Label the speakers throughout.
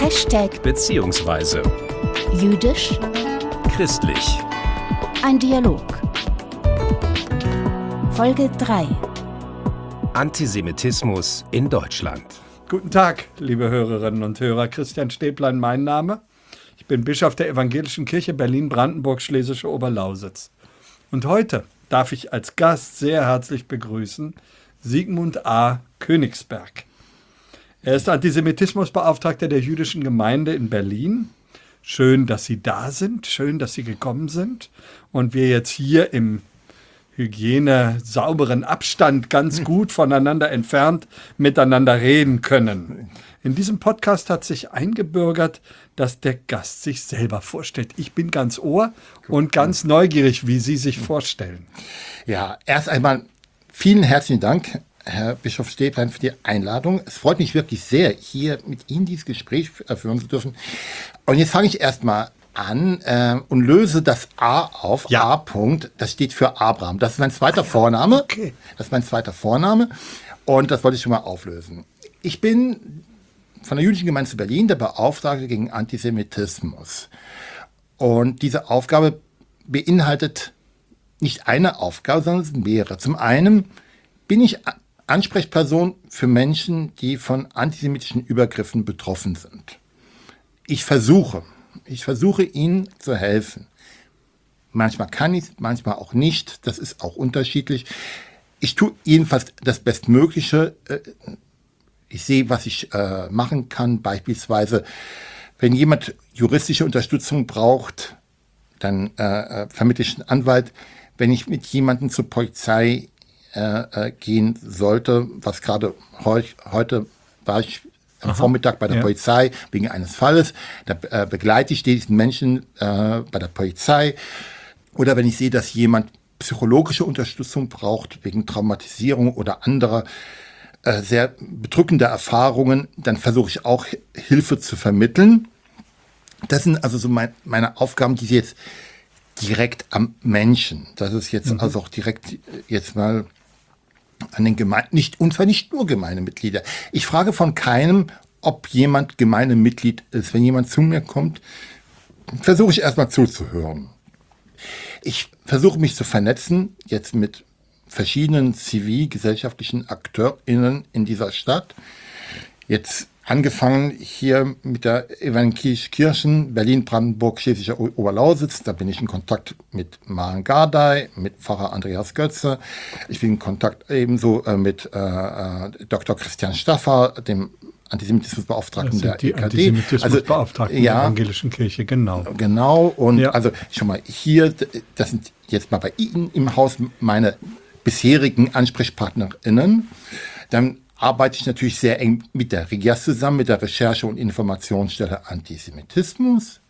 Speaker 1: Hashtag
Speaker 2: beziehungsweise
Speaker 1: jüdisch,
Speaker 2: christlich.
Speaker 1: ein Dialog. Folge 3.
Speaker 2: Antisemitismus in Deutschland.
Speaker 3: Guten Tag, liebe Hörerinnen und Hörer. Christian Stäblein, mein Name. Ich bin Bischof der Evangelischen Kirche Berlin-Brandenburg-Schlesische Oberlausitz. Und heute darf ich als Gast sehr herzlich begrüßen Sigmund A. Königsberg. Er ist Antisemitismusbeauftragter der jüdischen Gemeinde in Berlin. Schön, dass Sie da sind, schön, dass Sie gekommen sind und wir jetzt hier im hygienesauberen Abstand ganz gut voneinander entfernt miteinander reden können. In diesem Podcast hat sich eingebürgert, dass der Gast sich selber vorstellt. Ich bin ganz Ohr und ganz neugierig, wie Sie sich vorstellen.
Speaker 4: Ja, erst einmal vielen herzlichen Dank, Herr Bischof Stäblein, für die Einladung. Es freut mich wirklich sehr, hier mit Ihnen dieses Gespräch führen zu dürfen. Und jetzt fange ich erstmal an und löse das A auf.
Speaker 3: Ja.
Speaker 4: A. -Punkt, das steht für Abraham. Das ist mein zweiter Vorname.
Speaker 3: Okay.
Speaker 4: Das ist mein zweiter Vorname. Und das wollte ich schon mal auflösen. Ich bin von der Jüdischen Gemeinde zu Berlin der Beauftragte gegen Antisemitismus. Und diese Aufgabe beinhaltet nicht eine Aufgabe, sondern es sind mehrere. Zum einen bin ich Ansprechperson für Menschen, die von antisemitischen Übergriffen betroffen sind. Ich versuche ihnen zu helfen. Manchmal kann ich es, manchmal auch nicht. Das ist auch unterschiedlich. Ich tue jedenfalls das Bestmögliche. Ich sehe, was ich machen kann. Beispielsweise, wenn jemand juristische Unterstützung braucht, dann vermittle ich einen Anwalt. Wenn ich mit jemandem zur Polizei gehen sollte, was gerade heute war ich am Vormittag bei der Polizei wegen eines Falles, da begleite ich diesen Menschen bei der Polizei. Oder wenn ich sehe, dass jemand psychologische Unterstützung braucht wegen Traumatisierung oder anderer sehr bedrückender Erfahrungen, dann versuche ich auch Hilfe zu vermitteln. Das sind also so meine Aufgaben, die jetzt direkt am Menschen. Das ist jetzt also auch direkt jetzt mal an den Gemeinden, und zwar nicht nur Gemeindemitglieder. Ich frage von keinem, ob jemand Gemeindemitglied ist. Wenn jemand zu mir kommt, versuche ich erstmal zuzuhören. Ich versuche mich zu vernetzen, jetzt mit verschiedenen zivilgesellschaftlichen AkteurInnen in dieser Stadt. Jetzt angefangen hier mit der Evangelischen Kirche Berlin-Brandenburg-Schlesische Oberlausitz. Da bin ich in Kontakt mit Maren Gardey, mit Pfarrer Andreas Götze. Ich bin in Kontakt ebenso mit Dr. Christian Staffer, dem Antisemitismusbeauftragten der EKD.
Speaker 3: Antisemitismusbeauftragten der Evangelischen Kirche, genau.
Speaker 4: Genau, und also schon mal hier, das sind jetzt mal bei Ihnen im Haus meine bisherigen AnsprechpartnerInnen. Dann arbeite ich natürlich sehr eng mit der RIGAS zusammen, mit der Recherche- und Informationsstelle Antisemitismus,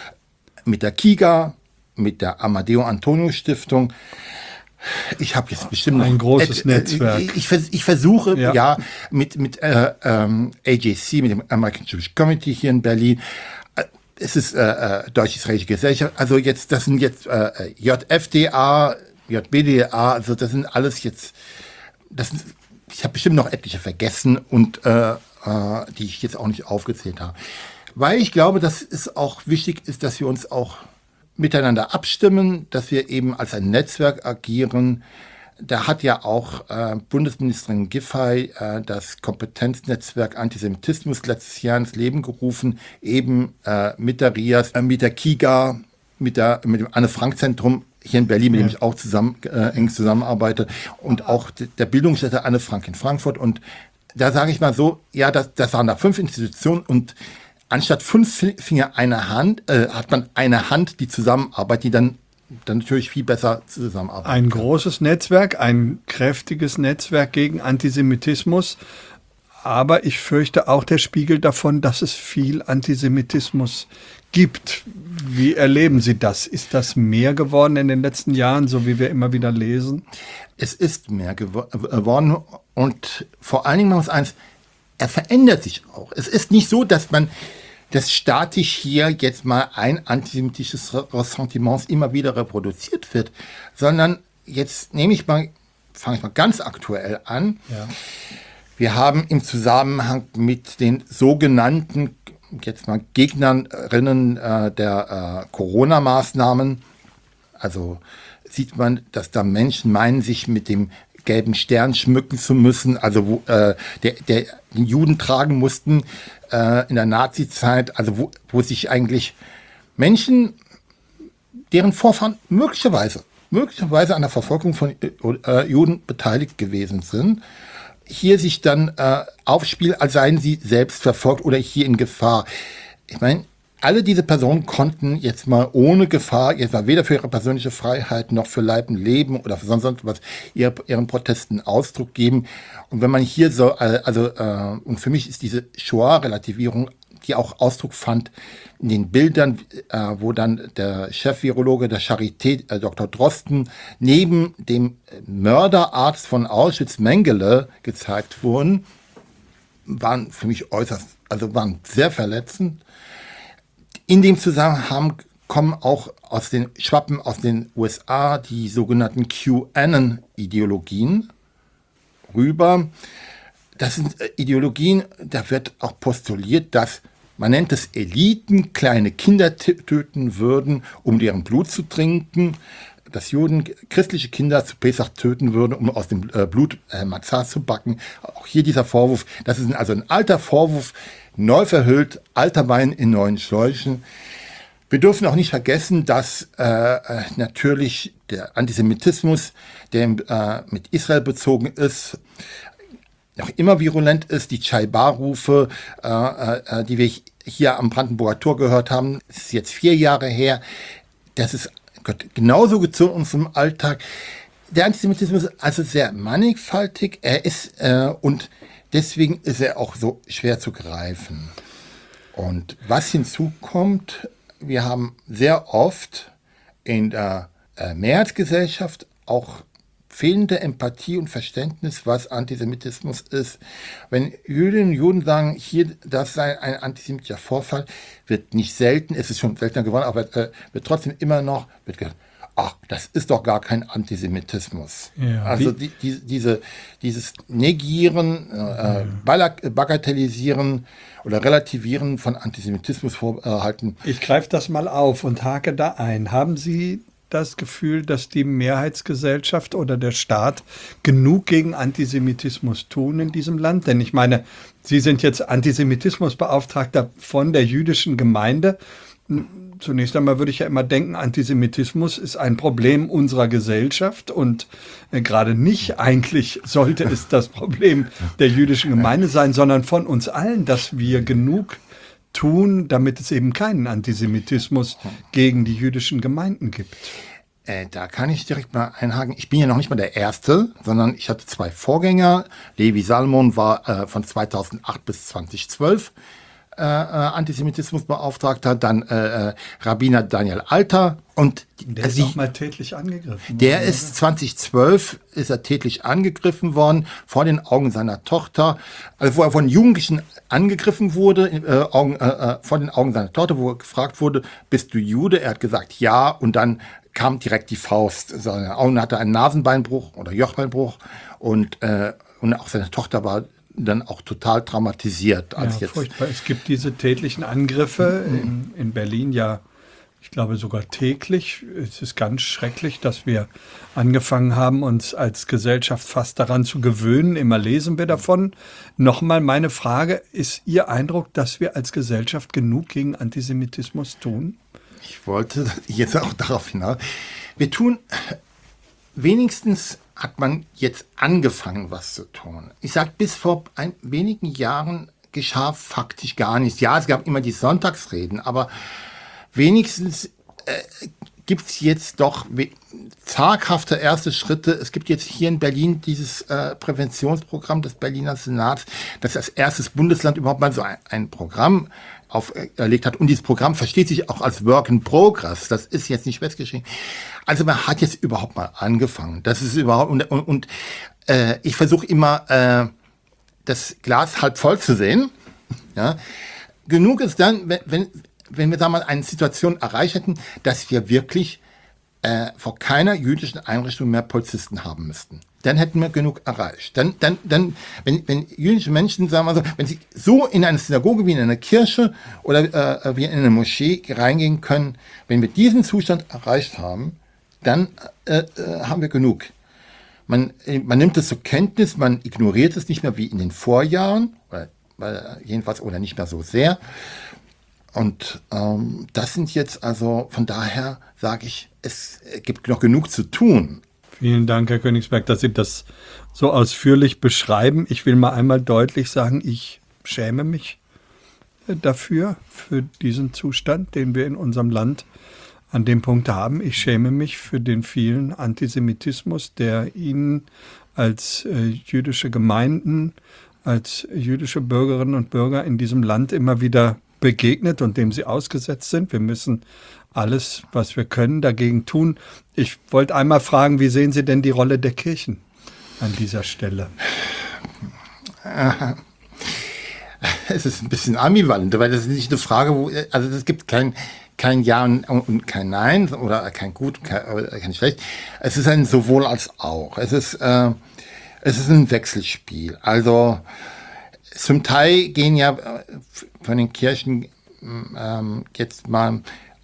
Speaker 4: mit der KIGA, mit der Amadeo Antonio Stiftung. Ich habe jetzt bestimmt noch
Speaker 3: ein großes Netzwerk.
Speaker 4: Ich versuche mit AJC, mit dem American Jewish Committee hier in Berlin. Es ist Deutsch-Israelische Gesellschaft. Also jetzt, das sind jetzt JFDA, JBDA. Also das sind alles jetzt. Ich habe bestimmt noch etliche vergessen und die ich jetzt auch nicht aufgezählt habe. Weil ich glaube, dass es auch wichtig ist, dass wir uns auch miteinander abstimmen, dass wir eben als ein Netzwerk agieren. Da hat ja auch Bundesministerin Giffey das Kompetenznetzwerk Antisemitismus letztes Jahr ins Leben gerufen, eben mit der RIAS, mit der KIGA, mit dem Anne-Frank-Zentrum hier in Berlin, mit dem ich auch eng zusammenarbeite, und auch der Bildungsstätte Anne Frank in Frankfurt. Und da sage ich mal so, ja, das waren da 5 Institutionen, und anstatt 5 Finger eine Hand, hat man eine Hand, die zusammenarbeitet, die dann natürlich viel besser zusammenarbeitet.
Speaker 3: Ein großes Netzwerk, ein kräftiges Netzwerk gegen Antisemitismus. Aber ich fürchte auch der Spiegel davon, dass es viel Antisemitismus gibt. Wie erleben Sie das? Ist das mehr geworden in den letzten Jahren, so wie wir immer wieder lesen?
Speaker 4: Es ist mehr geworden, und vor allen Dingen, man muss eins, er verändert sich auch. Es ist nicht so, dass man das statisch hier jetzt mal ein antisemitisches Ressentiment immer wieder reproduziert wird, sondern jetzt fange ich mal ganz aktuell an. Ja. Wir haben im Zusammenhang mit den sogenannten jetzt mal Gegnerinnen der Corona-Maßnahmen. Also sieht man, dass da Menschen meinen, sich mit dem gelben Stern schmücken zu müssen, also wo den Juden tragen mussten in der Nazi-Zeit, also wo sich eigentlich Menschen, deren Vorfahren möglicherweise an der Verfolgung von Juden beteiligt gewesen sind, hier sich dann aufspielen, als seien sie selbst verfolgt oder hier in Gefahr. Ich meine, alle diese Personen konnten jetzt mal ohne Gefahr, jetzt mal weder für ihre persönliche Freiheit noch für Leib und Leben oder für sonst was ihren Protesten Ausdruck geben. Und wenn man hier so, und für mich ist diese Shoah-Relativierung, die auch Ausdruck fand in den Bildern, wo dann der Chef-Virologe der Charité, Dr. Drosten, neben dem Mörderarzt von Auschwitz, Mengele, gezeigt wurden, waren für mich waren sehr verletzend. In dem Zusammenhang kommen auch schwappen aus den USA die sogenannten QAnon-Ideologien rüber. Das sind Ideologien, da wird auch postuliert, dass, man nennt es Eliten, kleine Kinder töten würden, um deren Blut zu trinken, dass Juden christliche Kinder zu Pesach töten würden, um aus dem Blut Matzah zu backen. Auch hier dieser Vorwurf, das ist also ein alter Vorwurf, neu verhüllt, alter Wein in neuen Schläuchen. Wir dürfen auch nicht vergessen, dass natürlich der Antisemitismus, der mit Israel bezogen ist, noch immer virulent ist. Die Chai-Bar-Rufe, die wir hier am Brandenburger Tor gehört haben, das ist jetzt 4 Jahre her. Das ist genauso zu unserem Alltag. Der Antisemitismus ist also sehr mannigfaltig. Und deswegen ist er auch so schwer zu greifen. Und was hinzukommt, wir haben sehr oft in der Mehrheitsgesellschaft auch fehlende Empathie und Verständnis, was Antisemitismus ist. Wenn Jüdinnen und Juden sagen, hier, das sei ein antisemitischer Vorfall, wird nicht selten, es ist schon seltener geworden, aber wird trotzdem immer noch, gesagt, ach, das ist doch gar kein Antisemitismus. Ja, also dieses Negieren, Bagatellisieren oder Relativieren von Antisemitismusvorhalten.
Speaker 3: Ich greife das mal auf und hake da ein. Haben Sie das Gefühl, dass die Mehrheitsgesellschaft oder der Staat genug gegen Antisemitismus tun in diesem Land? Denn ich meine, Sie sind jetzt Antisemitismusbeauftragter von der jüdischen Gemeinde. Zunächst einmal würde ich ja immer denken, Antisemitismus ist ein Problem unserer Gesellschaft und gerade nicht eigentlich sollte es das Problem der jüdischen Gemeinde sein, sondern von uns allen, dass wir genug tun, damit es eben keinen Antisemitismus gegen die jüdischen Gemeinden gibt.
Speaker 4: Da kann ich direkt mal einhaken. Ich bin ja noch nicht mal der Erste, sondern ich hatte 2 Vorgänger. Levi Salmon war von 2008 bis 2012 Antisemitismusbeauftragter, dann Rabbiner Daniel Alter. Und
Speaker 3: der ist auch mal tätlich angegriffen worden.
Speaker 4: Der ist 2012 ist er tätlich angegriffen worden, vor den Augen seiner Tochter, also wo er von Jugendlichen angegriffen wurde, vor den Augen seiner Tochter, wo er gefragt wurde, bist du Jude? Er hat gesagt, ja, und dann kam direkt die Faust. Seine Augen hatte einen Nasenbeinbruch oder Jochbeinbruch und auch seine Tochter war dann auch total traumatisiert.
Speaker 3: Ja, furchtbar. Es gibt diese tätlichen Angriffe in Berlin ja, ich glaube sogar täglich. Es ist ganz schrecklich, dass wir angefangen haben, uns als Gesellschaft fast daran zu gewöhnen. Immer lesen wir davon. Nochmal meine Frage, ist Ihr Eindruck, dass wir als Gesellschaft genug gegen Antisemitismus tun?
Speaker 4: Ich wollte jetzt auch darauf hinaus. Wir tun, wenigstens hat man jetzt angefangen, was zu tun. Ich sage, bis vor wenigen Jahren geschah faktisch gar nichts. Ja, es gab immer die Sonntagsreden, aber wenigstens gibt es jetzt doch zaghafte erste Schritte. Es gibt jetzt hier in Berlin dieses Präventionsprogramm des Berliner Senats, das als erstes Bundesland überhaupt mal so ein Programm auferlegt hat. Und dieses Programm versteht sich auch als Work in Progress. Das ist jetzt nicht festgeschrieben. Also man hat jetzt überhaupt mal angefangen. Das ist überhaupt und ich versuche immer das Glas halb voll zu sehen. Ja. Genug ist dann, wenn wir da mal eine Situation erreicht hätten, dass wir wirklich vor keiner jüdischen Einrichtung mehr Polizisten haben müssten. dann hätten wir genug erreicht. Wenn jüdische Menschen, sagen wir so, wenn sie so in eine Synagoge wie in eine Kirche oder wie in eine Moschee reingehen können, wenn wir diesen Zustand erreicht haben, dann haben wir genug. Man nimmt es zur Kenntnis, man ignoriert es nicht mehr wie in den Vorjahren, jedenfalls oder nicht mehr so sehr. Und das sind jetzt also, von daher sage ich, es gibt noch genug zu tun.
Speaker 3: Vielen Dank, Herr Königsberg, dass Sie das so ausführlich beschreiben. Ich will mal einmal deutlich sagen, ich schäme mich dafür, für diesen Zustand, den wir in unserem Land an dem Punkt haben. Ich schäme mich für den vielen Antisemitismus, der Ihnen als jüdische Gemeinden, als jüdische Bürgerinnen und Bürger in diesem Land immer wieder begegnet und dem Sie ausgesetzt sind. Wir müssen alles, was wir können, dagegen tun. Ich wollte einmal fragen, wie sehen Sie denn die Rolle der Kirchen an dieser Stelle?
Speaker 4: Es ist ein bisschen ambivalent, weil das ist nicht eine Frage, also es gibt kein Ja und kein Nein oder kein Gut und kein Schlecht. Es ist ein sowohl als auch. Es ist ein Wechselspiel. Also zum Teil gehen ja von den Kirchen jetzt mal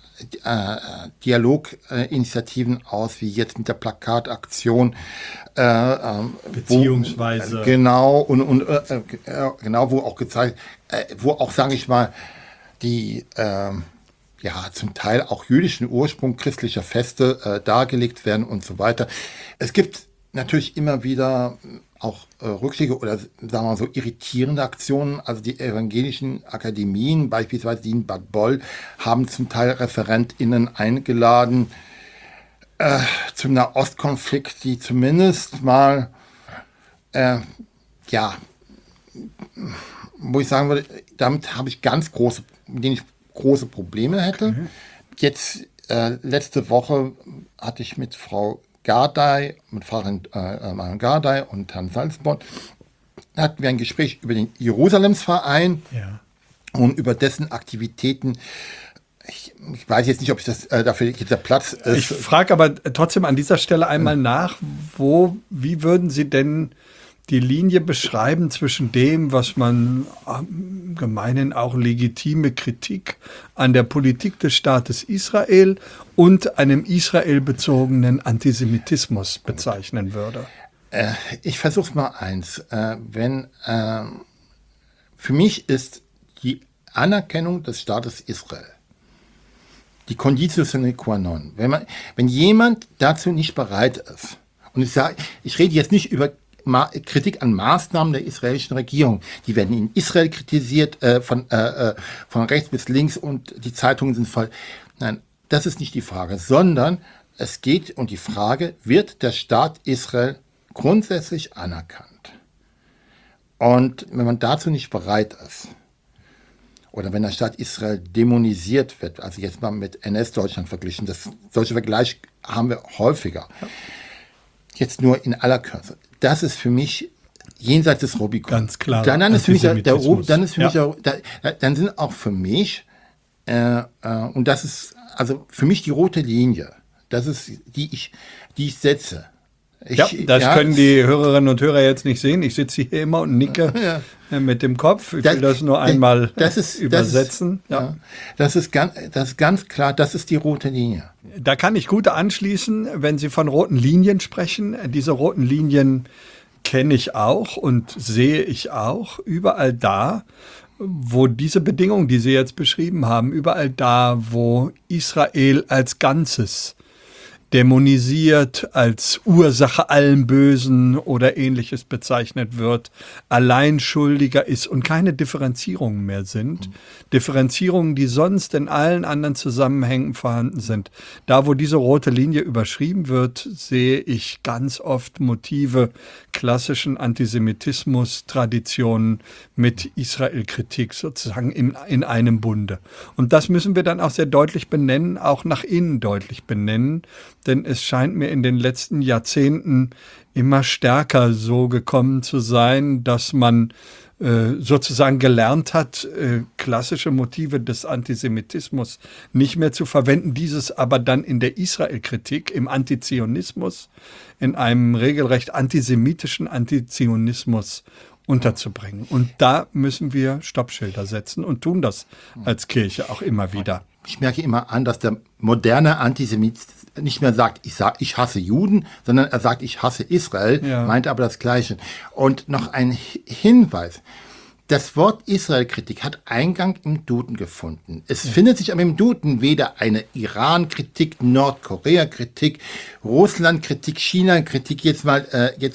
Speaker 4: Dialoginitiativen aus, wie jetzt mit der Plakataktion.
Speaker 3: Beziehungsweise.
Speaker 4: Genau, genau, wo auch gezeigt, wo auch, sage ich mal, die zum Teil auch jüdischen Ursprung christlicher Feste dargelegt werden und so weiter. Es gibt natürlich immer wieder auch Rückschläge oder, sagen wir mal so, irritierende Aktionen. Also die evangelischen Akademien, beispielsweise die in Bad Boll, haben zum Teil ReferentInnen eingeladen zum Nahostkonflikt, die zumindest mal, wo ich sagen würde, damit habe ich mit denen ich große Probleme hätte. Mhm. Jetzt, letzte Woche hatte ich mit Frau Gardey, mit Pfarrerin Marion Gardey und Herrn Salzborn, hatten wir ein Gespräch über den Jerusalemsverein und über dessen Aktivitäten. Ich weiß jetzt nicht, ob ich das dafür jetzt der Platz ist.
Speaker 3: Ich frage aber trotzdem an dieser Stelle einmal nach, wie würden Sie denn die Linie beschreiben zwischen dem, was man gemeinhin auch legitime Kritik an der Politik des Staates Israel und einem israelbezogenen Antisemitismus bezeichnen würde?
Speaker 4: Ich versuche es mal eins. Für mich ist die Anerkennung des Staates Israel die Conditio sine qua non. Wenn jemand dazu nicht bereit ist, und ich rede jetzt nicht über Kritik an Maßnahmen der israelischen Regierung. Die werden in Israel kritisiert, von rechts bis links, und die Zeitungen sind voll. Nein, das ist nicht die Frage, sondern es geht um die Frage, wird der Staat Israel grundsätzlich anerkannt? Und wenn man dazu nicht bereit ist, oder wenn der Staat Israel dämonisiert wird, also jetzt mal mit NS-Deutschland verglichen, solche Vergleiche haben wir häufiger. Jetzt nur in aller Kürze. Das ist für mich jenseits des Rubikon.
Speaker 3: Ganz klar.
Speaker 4: Dann sind auch für mich, und das ist also für mich die rote Linie, das ist die ich setze.
Speaker 3: Können die Hörerinnen und Hörer jetzt nicht sehen. Ich sitze hier immer und nicke mit dem Kopf. Ich will das nur einmal übersetzen.
Speaker 4: Das ist ganz klar, das ist die rote Linie.
Speaker 3: Da kann ich gut anschließen, wenn Sie von roten Linien sprechen. Diese roten Linien kenne ich auch und sehe ich auch überall da, wo diese Bedingungen, die Sie jetzt beschrieben haben, überall da, wo Israel als Ganzes dämonisiert, als Ursache allen Bösen oder Ähnliches bezeichnet wird, allein schuldiger ist und keine Differenzierungen mehr sind. Differenzierungen, die sonst in allen anderen Zusammenhängen vorhanden sind. Da, wo diese rote Linie überschrieben wird, sehe ich ganz oft Motive klassischen Antisemitismus-Traditionen mit Israel-Kritik sozusagen in einem Bunde. Und das müssen wir dann auch sehr deutlich benennen, auch nach innen deutlich benennen. Denn es scheint mir in den letzten Jahrzehnten immer stärker so gekommen zu sein, dass man sozusagen gelernt hat, klassische Motive des Antisemitismus nicht mehr zu verwenden, dieses aber dann in der Israel-Kritik, im Antizionismus, in einem regelrecht antisemitischen Antizionismus unterzubringen. Und da müssen wir Stoppschilder setzen und tun das als Kirche auch immer wieder.
Speaker 4: Ich merke immer an, dass der moderne Antisemit nicht mehr sagt, ich hasse Juden, sondern er sagt, ich hasse Israel, meint aber das Gleiche. Und noch ein Hinweis. Das Wort Israel-Kritik hat Eingang im Duden gefunden. Es findet sich aber im Duden weder eine Iran-Kritik, Nordkorea-Kritik, Russland-Kritik, China-Kritik, jetzt mal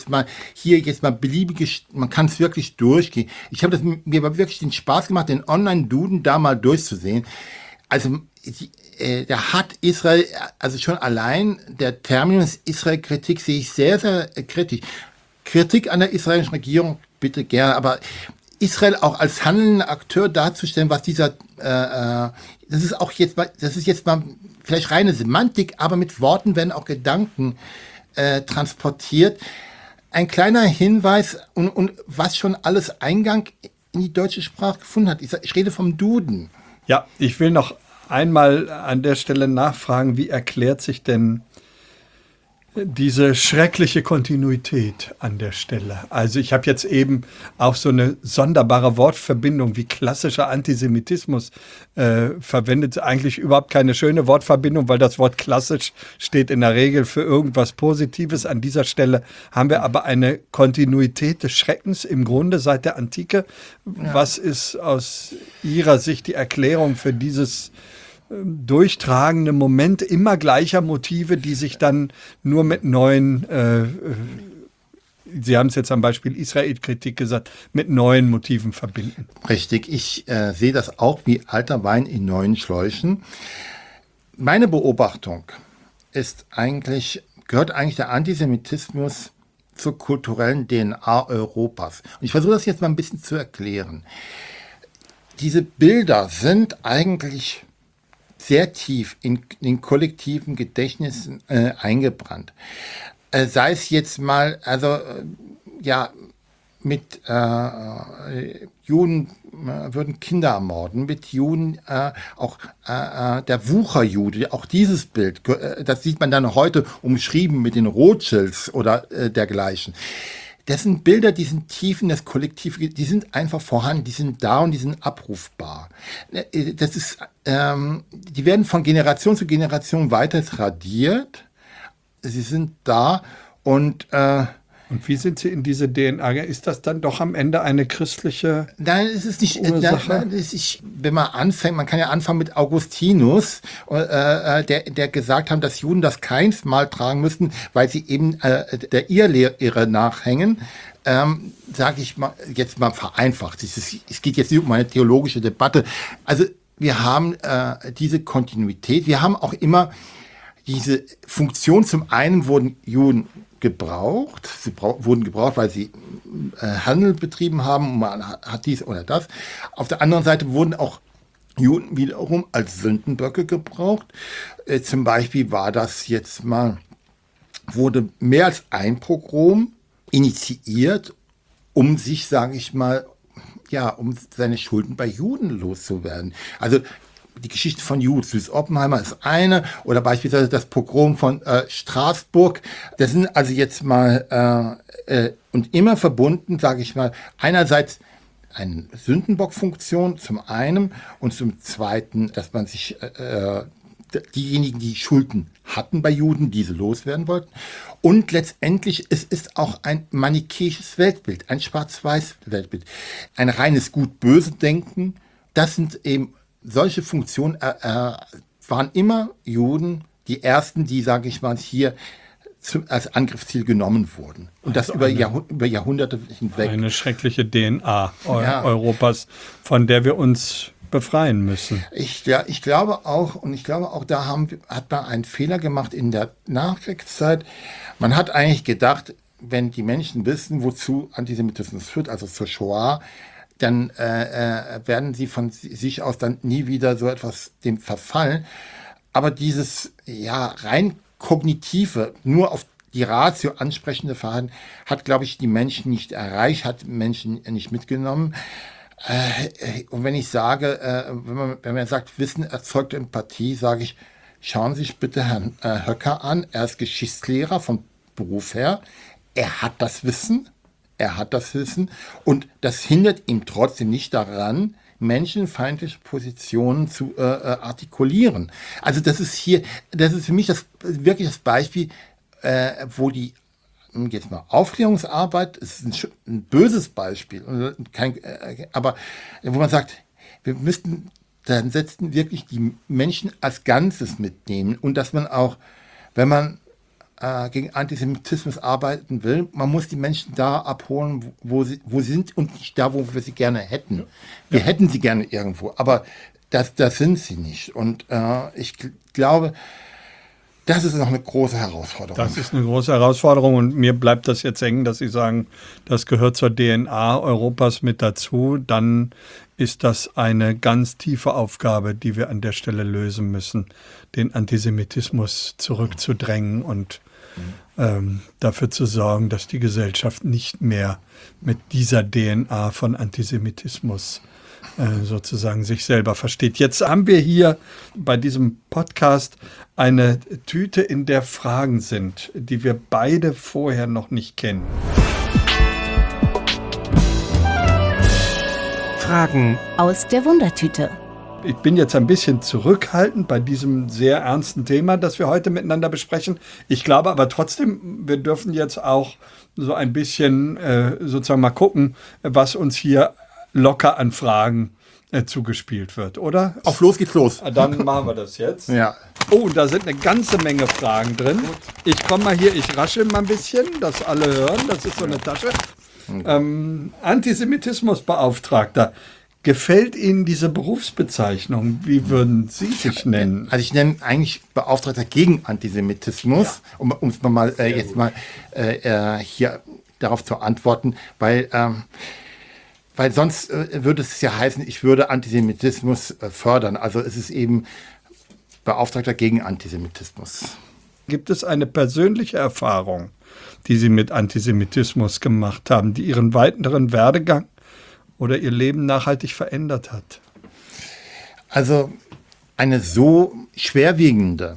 Speaker 4: beliebige, man kann es wirklich durchgehen. Ich habe mir wirklich den Spaß gemacht, den Online-Duden da mal durchzusehen. Also, da hat Israel, also schon allein der Terminus Israel-Kritik sehe ich sehr, sehr kritisch. Kritik an der israelischen Regierung, bitte gerne, aber Israel auch als handelnder Akteur darzustellen, was dieser, das ist jetzt mal vielleicht reine Semantik, aber mit Worten werden auch Gedanken transportiert. Ein kleiner Hinweis und was schon alles Eingang in die deutsche Sprache gefunden hat. Ich rede vom Duden.
Speaker 3: Ja, ich will noch einmal an der Stelle nachfragen, wie erklärt sich denn diese schreckliche Kontinuität an der Stelle? Also ich habe jetzt eben auch so eine sonderbare Wortverbindung wie klassischer Antisemitismus verwendet. Eigentlich überhaupt keine schöne Wortverbindung, weil das Wort klassisch steht in der Regel für irgendwas Positives. An dieser Stelle haben wir aber eine Kontinuität des Schreckens im Grunde seit der Antike. Ja. Was ist aus Ihrer Sicht die Erklärung für dieses durchtragende Moment immer gleicher Motive, die sich dann nur mit neuen, Sie haben es jetzt am Beispiel Israel-Kritik gesagt, mit neuen Motiven verbinden?
Speaker 4: Richtig, ich sehe das auch wie alter Wein in neuen Schläuchen. Meine Beobachtung gehört eigentlich der Antisemitismus zur kulturellen DNA Europas. Und ich versuche das jetzt mal ein bisschen zu erklären. Diese Bilder sind eigentlich sehr tief in den kollektiven Gedächtnissen eingebrannt. Sei es jetzt mal, mit Juden würden Kinder ermorden, mit Juden auch der Wucherjude, auch dieses Bild, das sieht man dann heute umschrieben mit den Rothschilds oder dergleichen. Das sind Bilder, die sind tief in das Kollektiv, die sind einfach vorhanden, die sind da und die sind abrufbar. Das ist, die werden von Generation zu Generation weiter tradiert. Sie sind da und
Speaker 3: wie sind Sie in diese DNA? Ist das dann doch am Ende eine christliche Ursache?
Speaker 4: Nein, es ist nicht. Wenn man anfängt, man kann ja anfangen mit Augustinus, der gesagt hat, dass Juden das keinsmal tragen müssten, weil sie eben der Irrlehre nachhängen. Sage ich mal jetzt mal vereinfacht. Es geht jetzt nicht um eine theologische Debatte. Also wir haben diese Kontinuität. Wir haben auch immer diese Funktion. Zum einen wurden Juden gebraucht. Sie wurden gebraucht, weil sie Handel betrieben haben. Man hat dies oder das. Auf der anderen Seite wurden auch Juden wiederum als Sündenböcke gebraucht. Zum Beispiel wurde mehr als ein Pogrom initiiert, um sich, sage ich mal, um seine Schulden bei Juden loszuwerden. Also die Geschichte von Julius Oppenheimer ist eine, oder beispielsweise das Pogrom von Straßburg. Das sind also jetzt mal und immer verbunden, sage ich mal, einerseits eine Sündenbockfunktion zum einen und zum zweiten, dass man sich diejenigen, die Schulden hatten bei Juden, diese loswerden wollten. Und letztendlich, es ist auch ein manichäisches Weltbild, ein Schwarz-Weiß-Weltbild, ein reines Gut-Böse-Denken. Das sind eben solche Funktionen, waren immer Juden, die ersten, die, sage ich mal, hier als Angriffsziel genommen wurden. Und das über Jahrhunderte hinweg.
Speaker 3: Eine schreckliche DNA Europas, von der wir uns befreien müssen.
Speaker 4: Ich glaube auch, da hat man einen Fehler gemacht in der Nachkriegszeit. Man hat eigentlich gedacht, wenn die Menschen wissen, wozu Antisemitismus führt, also zur Shoah, dann werden sie von sich aus dann nie wieder so etwas dem verfallen. Aber dieses rein kognitive, nur auf die Ratio ansprechende Verhalten hat, glaube ich, die Menschen nicht erreicht, hat Menschen nicht mitgenommen. Und wenn ich sage, wenn man sagt, Wissen erzeugt Empathie, sage ich, schauen Sie sich bitte Herrn Höcker an. Er ist Geschichtslehrer vom Beruf her. Er hat das Wissen und das hindert ihn trotzdem nicht daran, menschenfeindliche Positionen zu artikulieren. Also das ist für mich wirklich das Beispiel, wo die jetzt mal Aufklärungsarbeit ist ein böses Beispiel, aber wo man sagt, wir müssten dann wirklich die Menschen als Ganzes mitnehmen und dass man auch, wenn man gegen Antisemitismus arbeiten will, man muss die Menschen da abholen, wo sie sind und nicht da, wo wir sie gerne hätten. Wir hätten sie gerne irgendwo, aber das sind sie nicht. Und ich glaube, das ist noch eine große Herausforderung.
Speaker 3: Das ist eine große Herausforderung und mir bleibt das jetzt hängen, dass Sie sagen, das gehört zur DNA Europas mit dazu. Dann ist das eine ganz tiefe Aufgabe, die wir an der Stelle lösen müssen, den Antisemitismus zurückzudrängen und dafür zu sorgen, dass die Gesellschaft nicht mehr mit dieser DNA von Antisemitismus sozusagen sich selber versteht. Jetzt haben wir hier bei diesem Podcast eine Tüte, in der Fragen sind, die wir beide vorher noch nicht kennen.
Speaker 2: Fragen
Speaker 1: Aus der Wundertüte.
Speaker 3: Ich bin jetzt ein bisschen zurückhaltend bei diesem sehr ernsten Thema, das wir heute miteinander besprechen. Ich glaube aber trotzdem, wir dürfen jetzt auch so ein bisschen sozusagen mal gucken, was uns hier locker an Fragen zugespielt wird, oder?
Speaker 4: Auf los geht's los.
Speaker 3: Dann machen wir das jetzt.
Speaker 4: Ja.
Speaker 3: Oh, da sind eine ganze Menge Fragen drin. Ich komme mal hier, ich rasche mal ein bisschen, dass alle hören. Das ist so eine Tasche. Antisemitismusbeauftragter. Gefällt Ihnen diese Berufsbezeichnung? Wie würden Sie sich nennen?
Speaker 4: Also ich nenne eigentlich Beauftragter gegen Antisemitismus, um es mal jetzt mal hier darauf zu antworten, weil sonst würde es ja heißen, ich würde Antisemitismus fördern. Also es ist eben Beauftragter gegen Antisemitismus.
Speaker 3: Gibt es eine persönliche Erfahrung, die Sie mit Antisemitismus gemacht haben, die Ihren weiteren Werdegang oder Ihr Leben nachhaltig verändert hat?
Speaker 4: Also eine so schwerwiegende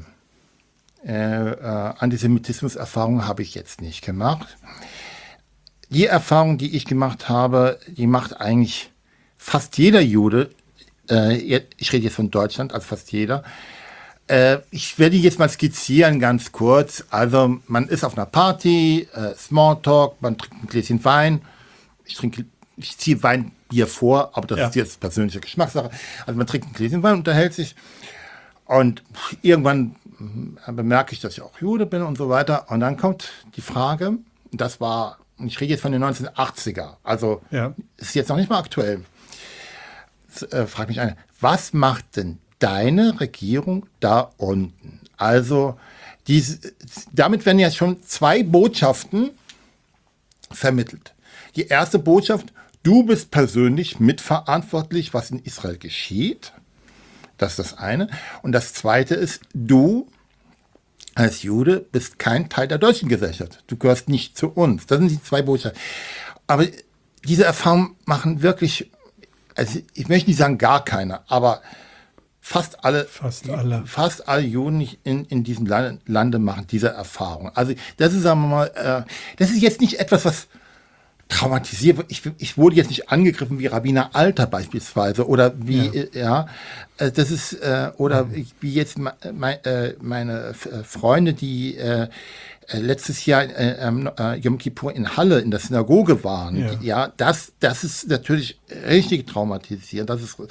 Speaker 4: Antisemitismus-Erfahrung habe ich jetzt nicht gemacht. Die Erfahrung, die ich gemacht habe, die macht eigentlich fast jeder Jude, ich rede jetzt von Deutschland, also fast jeder. Ich werde die jetzt mal skizzieren, ganz kurz. Also man ist auf einer Party, Smalltalk, man trinkt ein Gläschen Wein. Ich ziehe Weinbier vor, aber das ist jetzt persönliche Geschmackssache. Also man trinkt ein Gläschen Wein, unterhält sich und irgendwann bemerke ich, dass ich auch Jude bin und so weiter. Und dann kommt die Frage, ich rede jetzt von den 1980er, also ist jetzt noch nicht mal aktuell. Fragt mich einer, was macht denn deine Regierung da unten? Also damit werden ja schon zwei Botschaften vermittelt. Die erste Botschaft, du bist persönlich mitverantwortlich, was in Israel geschieht. Das ist das eine. Und das zweite ist, du als Jude bist kein Teil der deutschen Gesellschaft. Du gehörst nicht zu uns. Das sind die zwei Botschaften. Aber diese Erfahrungen machen wirklich, also ich möchte nicht sagen gar keiner, aber fast alle Juden in diesem Lande machen diese Erfahrung. Also das ist, sagen wir mal, das ist jetzt nicht etwas, was traumatisiert wird. Ich wurde jetzt nicht angegriffen wie Rabbiner Alter beispielsweise oder wie, das ist, oder wie jetzt meine Freunde, die letztes Jahr Yom Kippur in Halle in der Synagoge waren. Das ist natürlich richtig traumatisierend. Das ist,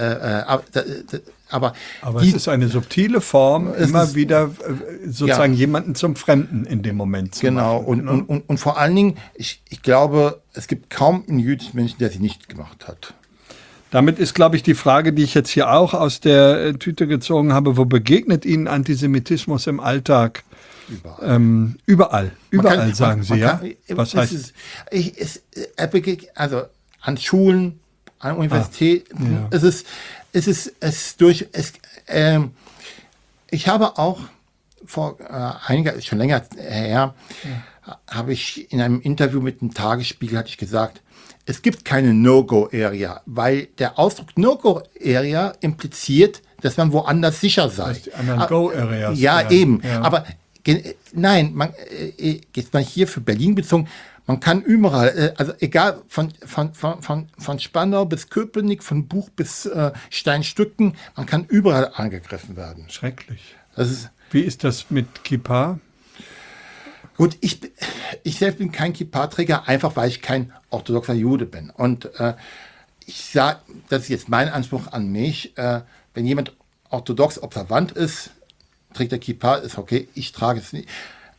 Speaker 4: aber
Speaker 3: es ist eine subtile Form, immer wieder sozusagen jemanden zum Fremden in dem Moment zu machen.
Speaker 4: Und vor allen Dingen, ich glaube, es gibt kaum einen jüdischen Menschen, der sie nicht gemacht hat.
Speaker 3: Damit ist, glaube ich, die Frage, die ich jetzt hier auch aus der Tüte gezogen habe, wo begegnet Ihnen Antisemitismus im Alltag? Überall. Überall, sagen Sie, ja? Was heißt
Speaker 4: es? Also an Schulen, an Universitäten. Ich habe auch vor schon länger her, habe ich in einem Interview mit dem Tagesspiegel hatte ich gesagt, es gibt keine No-Go-Area, weil der Ausdruck No-Go-Area impliziert, dass man woanders sicher sei.
Speaker 3: Das die anderen Go-Areas.
Speaker 4: Ja, eben. Ja. Aber nein, jetzt mal hier für Berlin bezogen, man kann überall, also egal von Spandau bis Köpenick, von Buch bis Steinstücken, man kann überall angegriffen werden.
Speaker 3: Schrecklich.
Speaker 4: Das
Speaker 3: Wie ist das mit Kippa?
Speaker 4: Gut, ich selbst bin kein Kippa-Träger, einfach weil ich kein orthodoxer Jude bin. Und ich sage, das ist jetzt mein Anspruch an mich, wenn jemand orthodox observant ist, trägt der Kippa, ist okay, ich trage es nicht.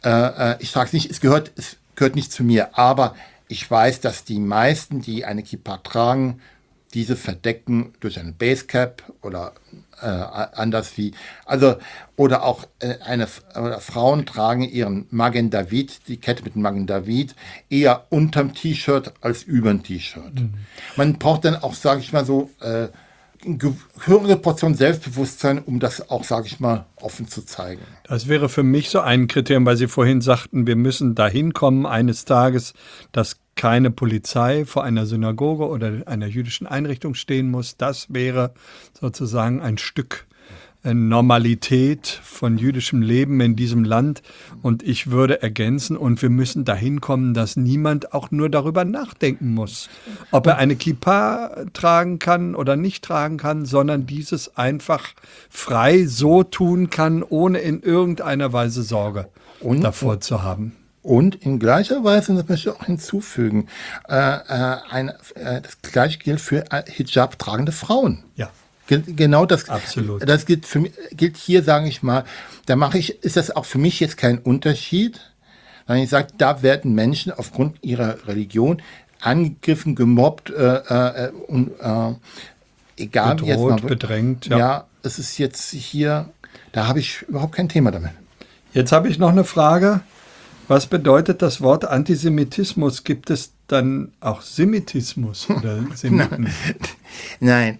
Speaker 4: Es gehört nicht zu mir. Aber ich weiß, dass die meisten, die eine Kippa tragen, diese verdecken durch eine Basecap oder anders wie, also, oder auch Frauen tragen ihren Magen David, die Kette mit dem Magen David, eher unterm T-Shirt als überm T-Shirt. Mhm. Man braucht dann auch, sage ich mal so, eine gehörige Portion Selbstbewusstsein, um das auch, sage ich mal, offen zu zeigen.
Speaker 3: Das wäre für mich so ein Kriterium, weil Sie vorhin sagten, wir müssen dahin kommen eines Tages, dass keine Polizei vor einer Synagoge oder einer jüdischen Einrichtung stehen muss. Das wäre sozusagen ein Stück Normalität von jüdischem Leben in diesem Land. Und ich würde ergänzen, und wir müssen dahin kommen, dass niemand auch nur darüber nachdenken muss, ob er eine Kippa tragen kann oder nicht tragen kann, sondern dieses einfach frei so tun kann, ohne in irgendeiner Weise Sorge davor zu haben.
Speaker 4: Und in gleicher Weise, das möchte ich auch hinzufügen, das Gleiche gilt für Hijab tragende Frauen.
Speaker 3: Ja.
Speaker 4: Genau das.
Speaker 3: Absolut.
Speaker 4: Das gilt hier, sage ich mal, ist das auch für mich jetzt kein Unterschied, sondern ich sage, da werden Menschen aufgrund ihrer Religion angegriffen, gemobbt und egal.
Speaker 3: Bedroht,
Speaker 4: jetzt mal,
Speaker 3: bedrängt.
Speaker 4: Ja, es ist jetzt hier, da habe ich überhaupt kein Thema damit.
Speaker 3: Jetzt habe ich noch eine Frage. Was bedeutet das Wort Antisemitismus? Gibt es dann auch Semitismus oder Semiten?
Speaker 4: Nein,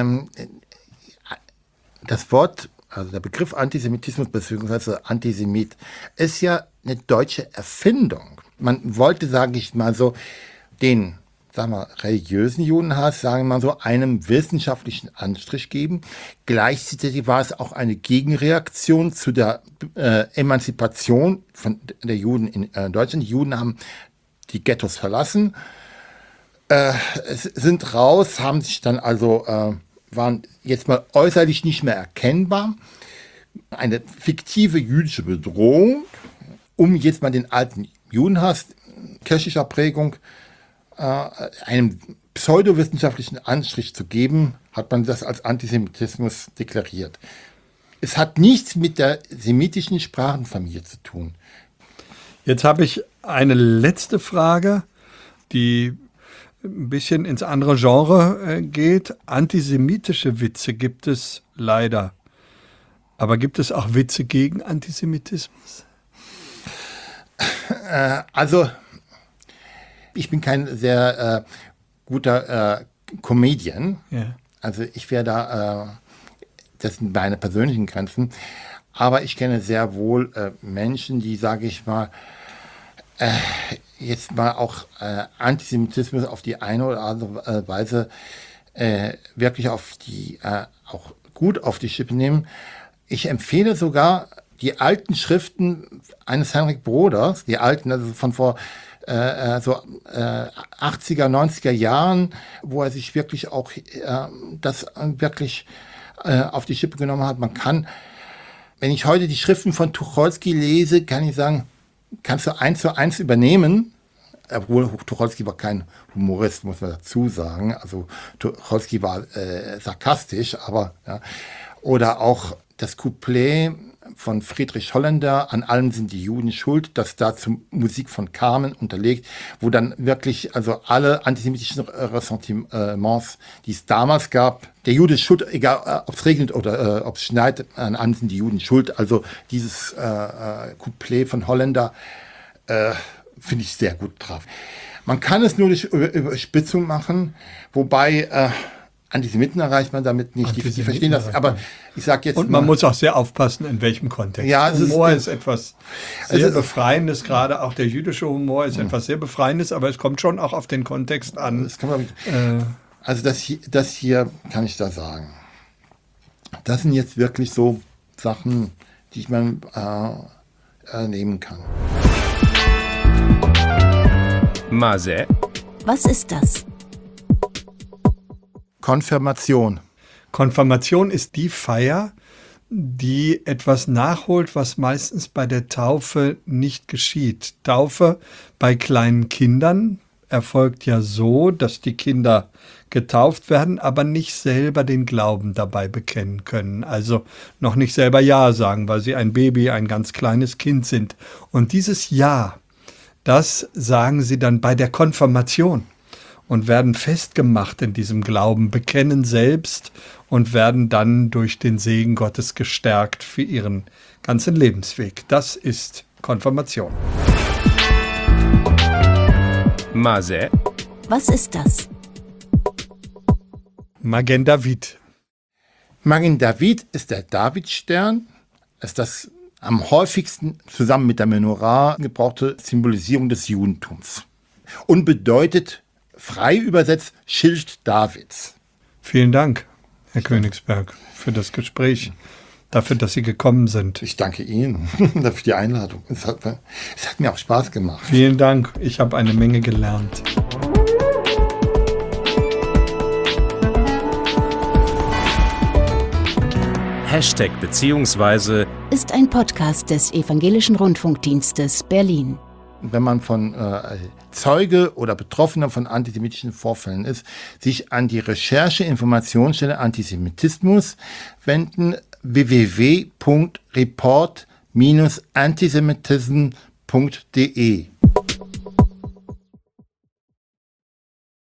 Speaker 4: das Wort, also der Begriff Antisemitismus bzw. Antisemit ist ja eine deutsche Erfindung. Man wollte, sage ich mal so, den, sagen wir, religiösen Judenhass, sagen wir mal so, einem wissenschaftlichen Anstrich geben. Gleichzeitig war es auch eine Gegenreaktion zu der Emanzipation der Juden in Deutschland. Die Juden haben die Ghettos verlassen, sind raus, haben sich dann also, waren jetzt mal äußerlich nicht mehr erkennbar. Eine fiktive jüdische Bedrohung, um jetzt mal den alten Judenhass kirchlicher Prägung einem pseudowissenschaftlichen Anstrich zu geben, hat man das als Antisemitismus deklariert. Es hat nichts mit der semitischen Sprachenfamilie zu tun.
Speaker 3: Jetzt habe ich eine letzte Frage, die ein bisschen ins andere Genre geht. Antisemitische Witze gibt es leider. Aber gibt es auch Witze gegen Antisemitismus?
Speaker 4: Also, ich bin kein sehr guter Comedian. Ja. Also ich wäre da, das sind meine persönlichen Grenzen. Aber ich kenne sehr wohl Menschen, die, sage ich mal, jetzt mal auch Antisemitismus auf die eine oder andere Weise wirklich auf die, auch gut auf die Schippe nehmen. Ich empfehle sogar die alten Schriften eines Henrik Broders, die alten, also von vor 80er, 90er Jahren, wo er sich wirklich auch das wirklich auf die Schippe genommen hat. Man kann, wenn ich heute die Schriften von Tucholsky lese, kann ich sagen, kannst du 1:1 übernehmen. Obwohl Tucholsky war kein Humorist, muss man dazu sagen. Also Tucholsky war sarkastisch, aber ja. Oder auch das Couplet von Friedrich Holländer, an allem sind die Juden schuld, das dazu Musik von Carmen unterlegt, wo dann wirklich also alle antisemitischen Ressentiments, die es damals gab, der Jude ist schuld, egal ob es regnet oder ob es schneit, an allem sind die Juden schuld. Also dieses Couplet von Holländer finde ich sehr gut drauf. Man kann es nur durch Überspitzung machen, wobei Antisemiten erreicht man damit nicht. Die
Speaker 3: Antisemiten
Speaker 4: verstehen das.
Speaker 3: erreicht
Speaker 4: Aber
Speaker 3: man.
Speaker 4: ich sage jetzt
Speaker 3: Und man muss auch sehr aufpassen, in welchem Kontext.
Speaker 4: Ja, es
Speaker 3: Humor
Speaker 4: ist-
Speaker 3: ist etwas sehr
Speaker 4: Also-
Speaker 3: Befreiendes, gerade auch der jüdische Humor ist etwas sehr Befreiendes, aber es kommt schon auch auf den Kontext an.
Speaker 4: das kann man, also das hier kann ich da sagen. Das sind jetzt wirklich so Sachen, die man nehmen kann.
Speaker 2: Masé,
Speaker 1: Was ist das?
Speaker 4: Konfirmation.
Speaker 3: Konfirmation ist die Feier, die etwas nachholt, was meistens bei der Taufe nicht geschieht. Taufe bei kleinen Kindern erfolgt ja so, dass die Kinder getauft werden, aber nicht selber den Glauben dabei bekennen können. Also noch nicht selber Ja sagen, weil sie ein Baby, ein ganz kleines Kind sind. Und dieses Ja, das sagen sie dann bei der Konfirmation und werden festgemacht in diesem Glauben, bekennen selbst und werden dann durch den Segen Gottes gestärkt für ihren ganzen Lebensweg. Das ist Konfirmation.
Speaker 2: Masé,
Speaker 1: Was ist das?
Speaker 3: Magen David.
Speaker 4: Magen David ist der Davidstern, ist das am häufigsten zusammen mit der Menorah gebrauchte Symbolisierung des Judentums und bedeutet frei übersetzt Schild Davids.
Speaker 3: Vielen Dank, Herr Königsberg, für das Gespräch, dafür, dass Sie gekommen sind.
Speaker 4: Ich danke Ihnen für die Einladung. Es hat mir auch Spaß gemacht.
Speaker 3: Vielen Dank, ich habe eine Menge gelernt.
Speaker 2: Hashtag beziehungsweise
Speaker 1: Ist ein Podcast des Evangelischen Rundfunkdienstes Berlin.
Speaker 4: Wenn man von Zeuge oder Betroffener von antisemitischen Vorfällen ist, sich an die Recherche-Informationsstelle Antisemitismus wenden, www.report-antisemitism.de.